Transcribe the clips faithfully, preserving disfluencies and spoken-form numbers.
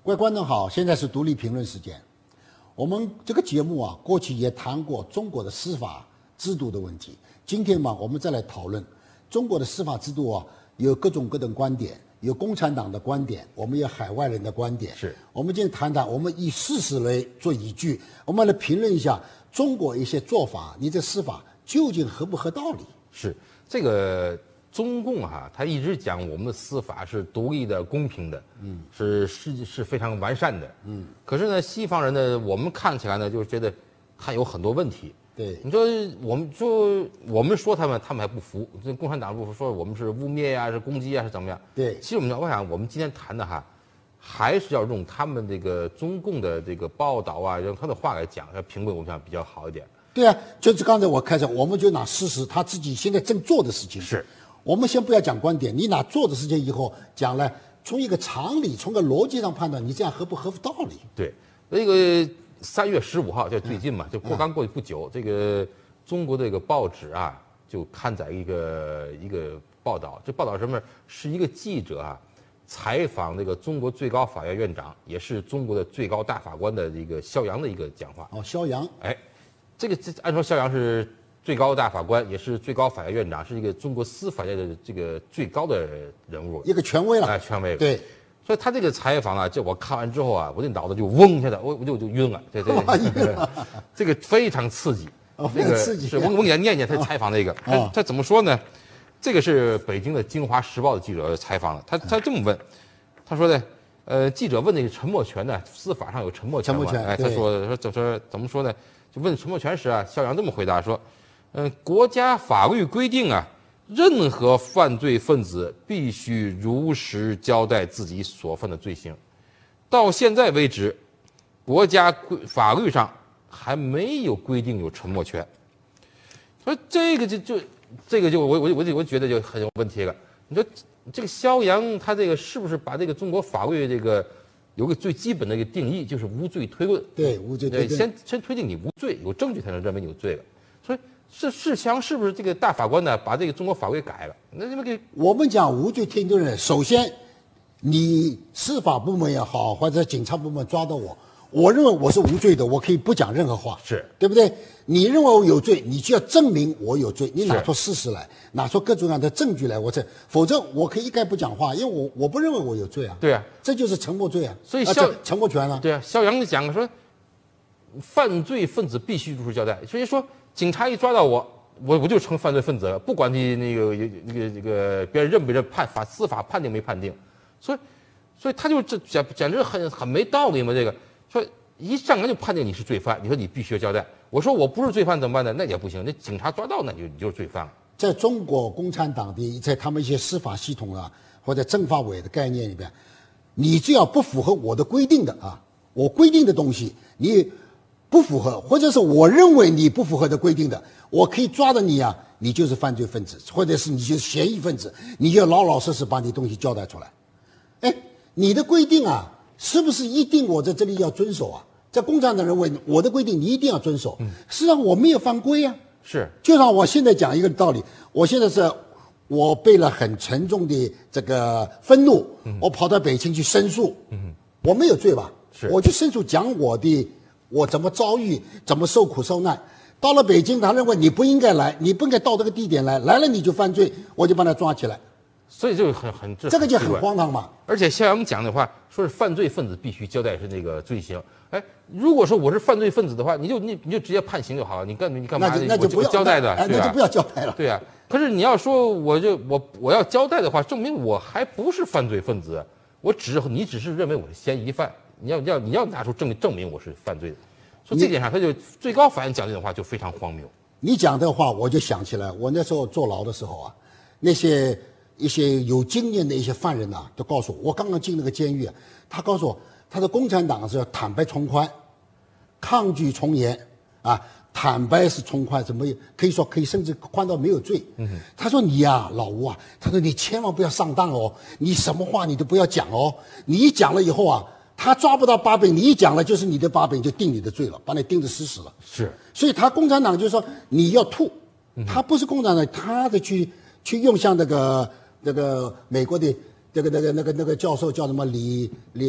各位观众好，现在是独立评论时间。我们这个节目啊，过去也谈过中国的司法制度的问题。今天嘛，我们再来讨论中国的司法制度啊，有各种各种观点，有共产党的观点，我们有海外人的观点。 是， 我们今天谈谈，我们以事实来做依据，我们来评论一下中国一些做法，你这司法究竟合不合道理？ 是这个。中共哈、啊，他一直讲我们的司法是独立的、公平的，嗯，是是是非常完善的，嗯。可是呢，西方人呢，我们看起来呢，就是觉得他有很多问题。 对， 你说我们说我们说他们，他们还不服。这共产党不服，说我们是污蔑呀、啊，是攻击啊，是怎么样？ 对。 其实我们我想，我们今天谈的哈，还是要用他们这个中共的这个报道啊，用他的话来讲，要评论，我想比较好一点。 对啊，就是刚才我开始，我们就拿事实，他自己现在正做的事情是。 我们先不要讲观点，你拿做的事情以后讲了，从一个常理、从个逻辑上判断，你这样合不合乎道理？ 对，那个三月十五号，就最近嘛，就过刚过去不久，这个中国这个报纸啊，就刊载一个一个报道，这报道什么？是一个记者啊，采访那个中国最高法院院长，也是中国的最高大法官的一个肖扬的一个讲话。 哦，肖扬， 哎，这个这按说肖扬是最高大法官，也是最高法院院长，是一个中国司法界的这个最高的人物， 一个权威了。 哎，权威。 对， 所以他这个采访啊，就我看完之后啊，我这脑子就嗡一下子，我我就就晕了。对对对，这个非常刺激。 哦， 这个刺激。 是我我给他念念他采访那个，他他怎么说呢？这个是北京的《京华时报》的记者采访的，他他这么问，他说的，呃，记者问那个沉默权呢，司法上有沉默权吗？哎，他说说怎说怎么说呢？就问沉默权时啊，肖扬这么回答说。嗯、呃，国家法律规定啊，任何犯罪分子必须如实交代自己所犯的罪行。到现在为止，国家法律上还没有规定有沉默权。所以这个就就这个就我我我我觉得就很有问题了。你说这个肖扬他这个是不是把这个中国法律这个有个最基本的一个定义，就是无罪推论？ 对，无罪推论。 先先推定你无罪，有证据才能认为你有罪了。所以。是是想是不是这个大法官呢？把这个中国法规改了？那这么给我们讲无罪推论，首先，你司法部门也好，或者警察部门抓到我，我认为我是无罪的，我可以不讲任何话， 是对不对？你认为我有罪，你就要证明我有罪，你拿出事实来，拿出各种各样的证据来，我这，否则我可以一概不讲话，因为我我不认为我有罪啊。 对啊， 这就是沉默罪啊。 所以肖、啊、 沉默权啊。 对啊，肖扬就讲说，犯罪分子必须如实交代，所以说。警察一抓到我，我我就成犯罪分子了，不管你那个那个那个别人认不认判法司法判定没判定，所以所以他就这简简直很很没道理嘛。这个说一上来就判定你是罪犯，你说你必须要交代。我说我不是罪犯怎么办呢？那也不行，那警察抓到那就你就是罪犯了。 在中国共产党的在他们一些司法系统啊或者政法委的概念里边，你只要不符合我的规定的啊，我规定的东西你。不符合，或者是我认为你不符合的规定的，我可以抓着你啊，你就是犯罪分子，或者是你就是嫌疑分子，你就老老实实把你东西交代出来。哎，你的规定啊，是不是一定我在这里要遵守啊？在共产党认为我的规定你一定要遵守，嗯、实际上我没有犯规啊。 是， 就像我现在讲一个道理，我现在是我背了很沉重的这个愤怒，嗯、我跑到北京去申诉，嗯、我没有罪吧？ 是， 我去申诉讲我的。我怎么遭遇，怎么受苦受难？到了北京，他认为你不应该来，你不应该到这个地点来，来了你就犯罪，我就把他抓起来。 所以就很很这这个就很荒唐嘛。 而且肖扬讲的话，说是犯罪分子必须交代是那个罪行。哎，如果说我是犯罪分子的话，你就你你就直接判刑就好了，你干你干嘛？ 那就那就不要交代的， 那, 那就不要交代了。 对啊。可是你要说我就我我要交代的话，证明我还不是犯罪分子，我只你只是认为我是嫌疑犯，你要要你要拿出证证明我是犯罪的。所以这点上，他就最高法院讲这种话就非常荒谬。 你讲这话，我就想起来，我那时候坐牢的时候啊，那些一些有经验的一些犯人呐、啊，都告诉我，我刚刚进那个监狱啊，他告诉我，他的共产党是要坦白从宽，抗拒从严啊，坦白是从宽，怎么可以说可以甚至宽到没有罪。嗯，他说你呀、啊，老吴啊，他说你千万不要上当哦，你什么话你都不要讲哦，你一讲了以后啊。他抓不到把柄，你一讲了就是你的把柄，就定你的罪了，把你定得死死了。 是， 所以他共产党就是说你要吐，他不是共产党，他的去去用像那个那个美国的这个那个那个那个教授叫什么李李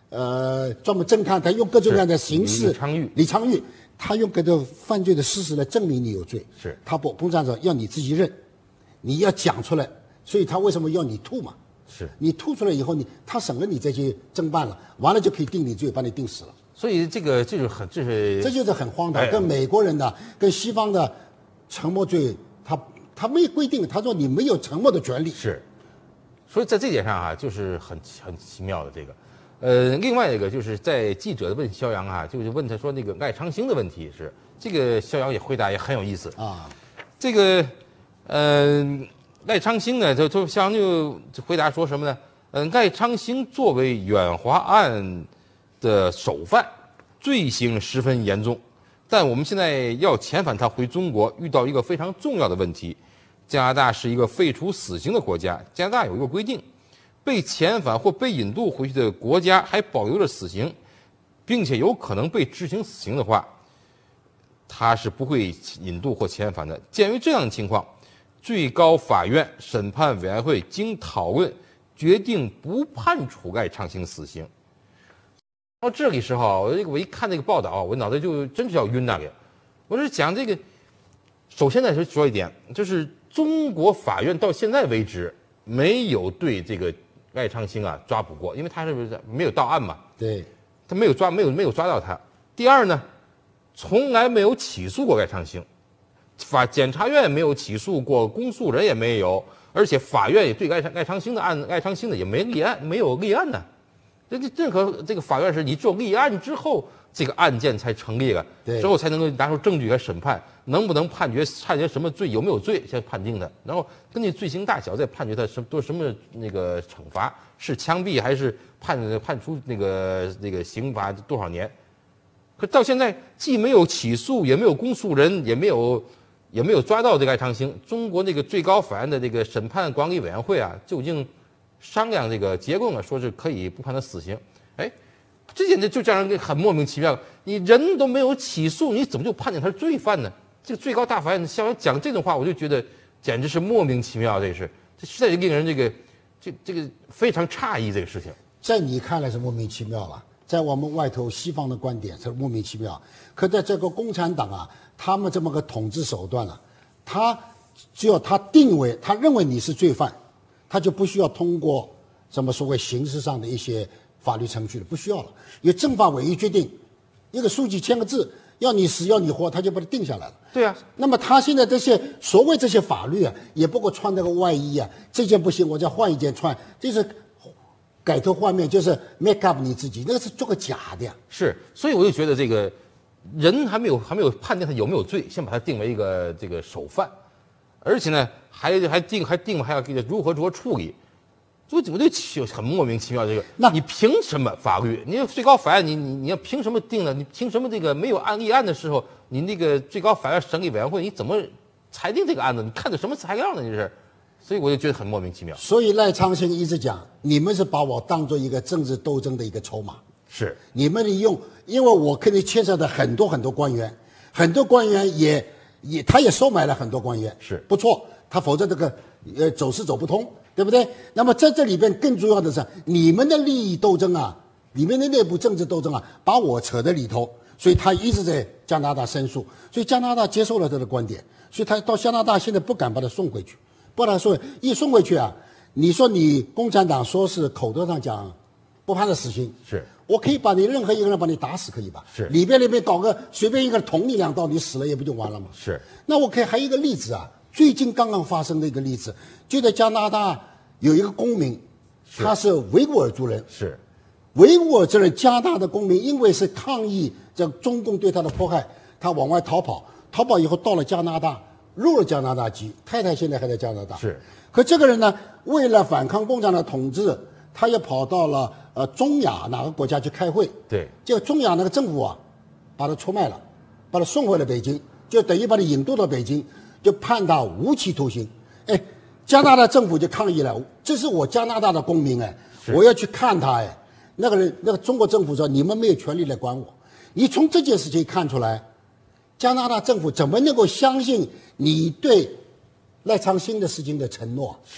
呃专门侦探，他用各种各样的形式， 李昌钰， 李昌钰，他用各种犯罪的事实来证明你有罪。 是， 他不，共产党要你自己认，你要讲出来，所以他为什么要你吐嘛？ 是你吐出来以后，你他审了你这些侦办了，完了就可以定你罪，把你定死了。 所以这个这就是很这是这就是很荒唐， 哎、 跟美国人的跟西方的沉默罪，他他没有规定，他说你没有沉默的权利。 是，所以在这点上啊，就是很很奇妙的这个。呃，另外一个就是在记者问肖扬啊，就是问他说那个赖昌星的问题是，这个肖扬也回答也很有意思啊。 这个呃赖昌星呢，就就肖扬就回答说什么呢？嗯、呃，赖昌星作为远华案的首犯，罪行十分严重，但我们现在要遣返他回中国，遇到一个非常重要的问题。加拿大是一个废除死刑的国家，加拿大有一个规定，被遣返或被引渡回去的国家还保留着死刑，并且有可能被执行死刑的话，他是不会引渡或遣返的。鉴于这样的情况，最高法院审判委员会经讨论决定不判处赖昌星死刑。到这里时候，我我一看这个报道，我脑袋就真是要晕那个。我是讲这个，首先呢，就说一点，就是中国法院到现在为止没有对这个赖昌星啊抓捕过，因为他是没有到案嘛， 对， 他没有抓，没有没有抓到他。第二呢，从来没有起诉过赖昌星，法检察院没有起诉过，公诉人也没有，而且法院也对赖赖昌星的案，赖昌星的也没立案，没有立案呢。这这任何这个法院是你只有立案之后，这个案件才成立了，之后才能够拿出证据来审判，能不能判决判决什么罪，有没有罪先判定的，然后根据罪行大小再判决他什么都什么那个惩罚，是枪毙还是判判出那个那个刑罚多少年？可到现在既没有起诉，也没有公诉人，也没有也没有抓到这个赖昌星。中国那个最高法院的这个审判管理委员会啊，就已经商量这个结论了，说是可以不判他死刑。哎，这简直就让人很莫名其妙。你人都没有起诉，你怎么就判定他是罪犯呢？这个最高大法院像讲这种话，我就觉得简直是莫名其妙。这是，这实在是令人这个这这个非常诧异。这个事情， 在你看来是莫名其妙了，在我们外头西方的观点是莫名其妙。可在这个共产党啊，他们这么个统治手段啊，他只要他定为他认为你是罪犯，他就不需要通过什么所谓刑事上的一些法律程序了，不需要了。因为政法委员决定，一个书记签个字，要你死要你活，他就把它定下来了。 对啊。 那么他现在这些所谓这些法律啊，也不过穿那个外衣啊，这件不行，我再换一件穿，这是改头换面，就是 make up 你自己，那个是做个假的呀。 是，所以我就觉得这个人还没有还没有判定他有没有罪，先把他定为一个这个首犯，而且呢还还定还定还要给他如何如何处理。我我就很莫名其妙，这个，那你凭什么法律？你最高法院，你你你要凭什么定呢？你凭什么这个没有案立案的时候，你那个最高法院审理委员会你怎么裁定这个案子？你看的什么材料呢？这是，所以我就觉得很莫名其妙。 所以赖昌星一直讲，你们是把我当做一个政治斗争的一个筹码， 是你们利用，因为我肯定牵涉到很多很多官员，很多官员也也他也收买了很多官员， 是不错，他否则这个呃走是走不通。对不对？那么在这里边更重要的是，你们的利益斗争啊，里面的内部政治斗争啊，把我扯在里头，所以他一直在加拿大申诉，所以加拿大接受了他的观点，所以他到加拿大现在不敢把他送回去，不然说一送回去啊，你说你共产党说是口头上讲不判他死刑， 是我可以把你任何一个人把你打死，可以吧？ 是里边里边搞个随便一个捅你两刀，你死了也不就完了吗？ 是。 那我可以还有一个例子啊。最近刚刚发生的一个例子，就在加拿大有一个公民，他是维吾尔族人， 是维吾尔族人加拿大的公民，因为是抗议这中共对他的迫害，他往外逃跑，逃跑以后到了加拿大，入了加拿大籍，太太现在还在加拿大。 是， 可这个人呢，为了反抗共产党的统治，他也跑到了呃中亚哪个国家去开会， 对， 结果中亚那个政府啊，把他出卖了，把他送回了北京，就等于把他引渡到北京。就判他无期徒刑，哎，加拿大政府就抗议了，这是我加拿大的公民哎，我要去看他哎，那个人那个中国政府说你们没有权利来管我，你从这件事情看出来，加拿大政府怎么能够相信你对赖昌星的事情的承诺？ 是，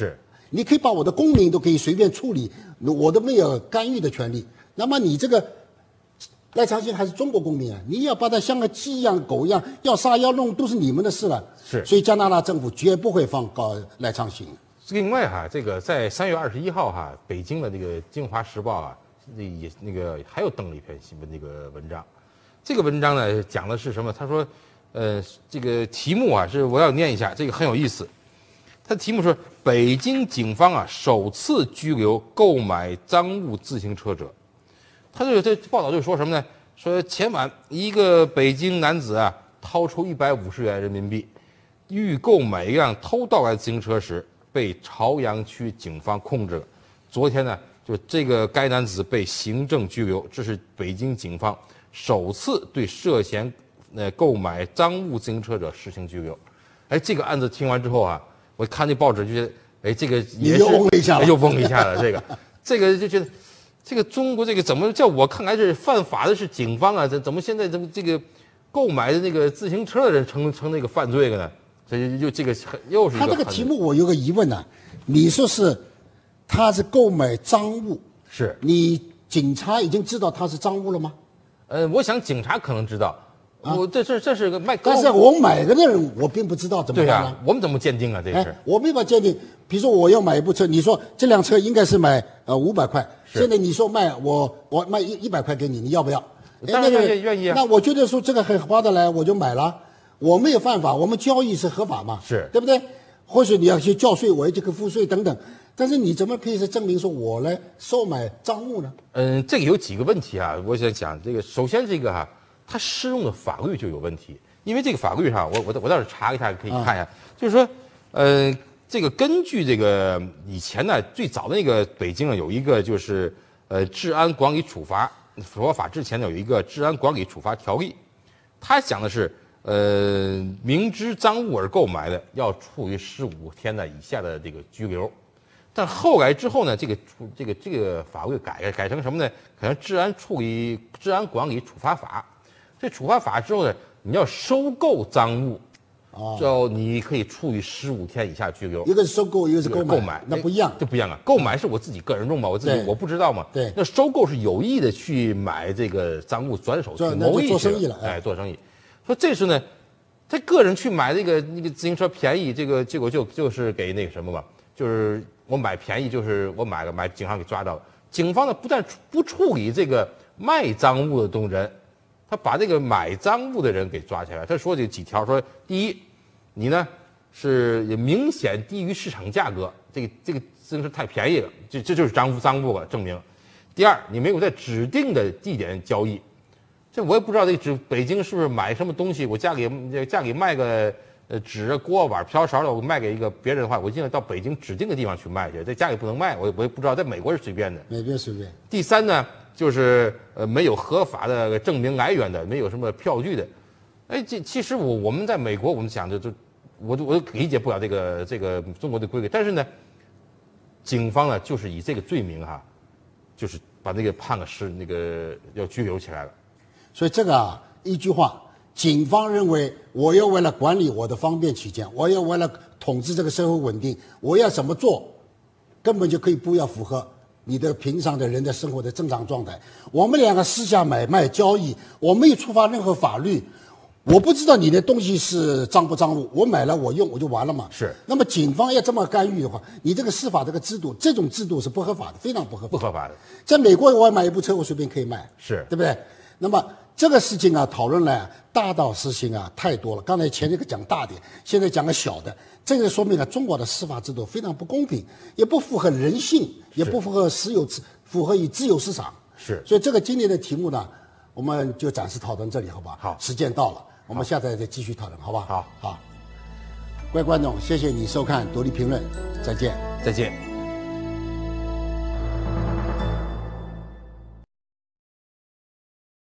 你可以把我的公民都可以随便处理，我都没有干预的权利。那么你这个赖昌星还是中国公民啊，你要把他像个鸡一样、狗一样，要杀要弄都是你们的事了。 是， 所以加拿大政府绝不会放高赖昌星。 另外哈，这个在三月二十一号哈，北京的这个《京华时报》啊，那也那个还有登了一篇新闻那个文章。这个文章呢讲的是什么？他说，呃，这个题目啊是我要念一下，这个很有意思。它的题目是北京警方啊首次拘留购买赃物自行车者。他这个这报道就说什么呢？说前晚一个北京男子啊掏出一百五十元人民币，欲购买一辆偷盗来的自行车时，被朝阳区警方控制了。昨天呢，就这个该男子被行政拘留，这是北京警方首次对涉嫌呃购买赃物自行车者实行拘留。哎，这个案子听完之后啊，我看那报纸就觉得，哎，这个也是又嗡了一下了， 又嗡一下了。这个，这个就觉得，这个中国这个怎么叫我看来是犯法的是警方啊？怎怎么现在怎么这个购买的那个自行车的人成成那个犯罪了呢？所以就这个又是一个。 他这个题目我有个疑问呢、啊，你说是他是购买赃物， 是你警察已经知道他是赃物了吗？ 呃，我想警察可能知道。啊、我这这这是个卖， 但是我买的人我并不知道怎么办呢？ 对呀、啊，我们怎么鉴定啊？这是、 哎、我没法鉴定。比如说我要买一部车，你说这辆车应该是买呃五百块，现在你说卖我我卖一一百块给你，你要不要？ 当然愿意愿意啊。 那我觉得说这个很划得来，我就买了。我没有犯法，我们交易是合法嘛？ 是对不对？或许你要去交税，我也就可付税等等。但是你怎么可以是证明说我来售买赃物呢？ 嗯，这个有几个问题啊，我想讲这个。首先，这个哈、啊，它适用的法律就有问题，因为这个法律哈，我我我倒是查一下可以看一下，啊、就是说，呃，这个根据这个以前呢，最早的那个北京啊，有一个就是呃治安管理处罚处罚法之前呢有一个治安管理处罚条例，它讲的是。呃，明知赃物而购买的，要处于十五天的以下的这个拘留。但后来之后呢，这个这个这个法律改改成什么呢？可能治安处理治安管理处罚法。这处罚法之后呢，你要收购赃物，哦，就你可以处以十五天以下拘留。 一个是收购，一个是购买， 购买那不一样， 就不一样啊。购买是我自己个人用嘛，我自己我不知道嘛。 对。 那收购是有意的去买这个赃物，转手去谋易去做生意了， 哎，做生意。说这是呢，他个人去买那个那个自行车便宜，这个结果就就是给那个什么嘛，就是我买便宜，就是我买了买，警方给抓到了。警方呢不但不处理这个卖赃物的东人，他把这个买赃物的人给抓起来。他说这几条，说第一，你呢是明显低于市场价格，这个这个自行车太便宜了，这这就是赃物赃物了，证明。第二，你没有在指定的地点交易。这我也不知道这个纸北京是不是买什么东西，我家里家里卖个呃纸锅碗瓢勺的，我卖给一个别人的话，我尽量到北京指定的地方去卖去，在家里不能卖，我也我也不知道，在美国是随便的。 美国随便。 第三呢，就是呃没有合法的证明来源的，没有什么票据的。哎，这其实我我们在美国，我们想着就我我都理解不了这个这个中国的规矩，但是呢，警方呢就是以这个罪名哈、啊，就是把那个判了是那个要拘留起来了。 所以这个啊，一句话，警方认为我要为了管理我的方便起见，我要为了统治这个社会稳定，我要怎么做，根本就可以不要符合你的平常的人的生活的正常状态。我们两个私下买卖交易，我没有触发任何法律，我不知道你的东西是赃不赃物，我买了我用我就完了嘛。 是。 那么警方要这么干预的话，你这个司法这个制度，这种制度是不合法的，非常不合法。 不合法的。 在美国，我买一部车，我随便可以卖， 是对不对？那么这个事情啊，讨论呢大道实行啊太多了。刚才前这个讲大点，现在讲个小的，这个说明了中国的司法制度非常不公平，也不符合人性，也不符合私有制，符合于自由市场。 是。 所以这个今天的题目呢，我们就暂时讨论这里，好吧？ 好， 时间到了，我们下次再继续讨论，好吧？ 好， 好。各位观众，谢谢你收看《独立评论》，再见， 再见。